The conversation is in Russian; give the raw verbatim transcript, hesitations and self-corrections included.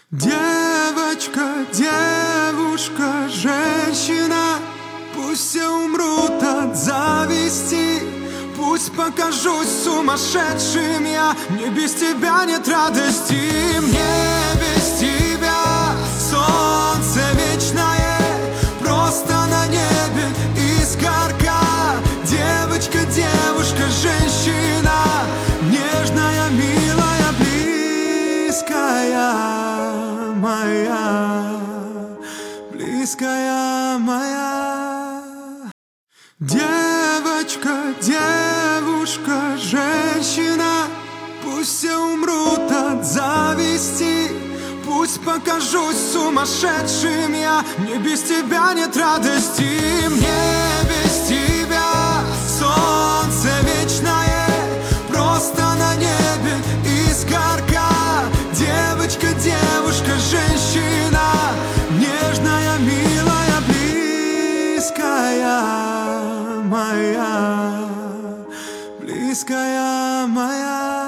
Девочка, девушка, женщина, пусть все умрут от зависти, пусть покажусь сумасшедшим я. Мне без тебя нет радости, мне без тебя солнце вечное, просто на небе искорка. Девочка, девушка, женщина, нежная, милая, близкая моя, близкая моя. Девочка, девушка, женщина, пусть все умрут от зависти, пусть покажусь сумасшедшим я. Мне без тебя нет радости, мне без тебя солнце вечное, просто на небе искорка. Девочка, девушка, женщина, нежная, милая, близкая моя, близкая моя.